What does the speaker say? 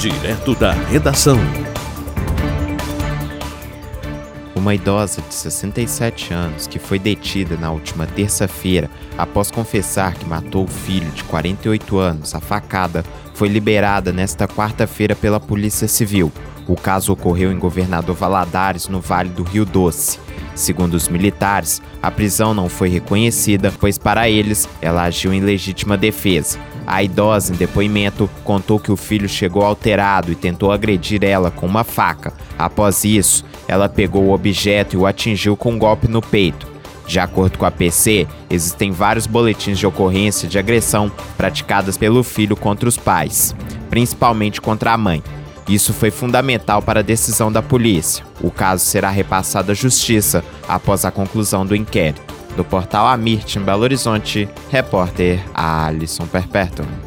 Direto da redação. Uma idosa de 67 anos que foi detida na última terça-feira após confessar que matou o filho de 48 anos a facada foi liberada nesta quarta-feira pela Polícia Civil. O caso ocorreu em Governador Valadares, no Vale do Rio Doce. Segundo os militares, a prisão não foi reconhecida, pois para eles ela agiu em legítima defesa. A idosa, em depoimento, contou que o filho chegou alterado e tentou agredir ela com uma faca. Após isso, ela pegou o objeto e o atingiu com um golpe no peito. De acordo com a PC, existem vários boletins de ocorrência de agressão praticadas pelo filho contra os pais, principalmente contra a mãe. Isso foi fundamental para a decisão da polícia. O caso será repassado à Justiça após a conclusão do inquérito. Do portal Amirte, em Belo Horizonte, repórter Alisson Perpétuo.